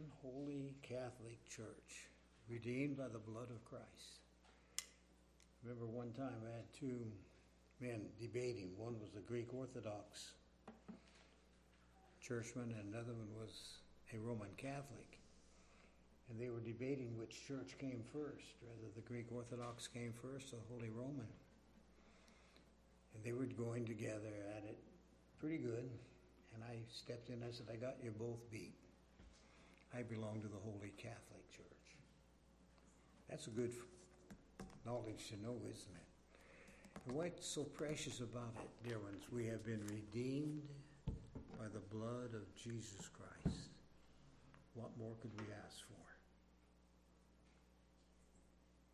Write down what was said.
holy Catholic Church, redeemed by the blood of Christ. Remember one time I had two men debating. One was a Greek Orthodox churchman and another one was a Roman Catholic. And they were debating which church came first, whether the Greek Orthodox came first or the Holy Roman. And they were going together at it pretty good. And I stepped in, I said, I got you both beat. I belong to the Holy Catholic Church. That's a good knowledge to know, isn't it? And what's so precious about it, dear ones, we have been redeemed by the blood of Jesus Christ. What more could we ask for?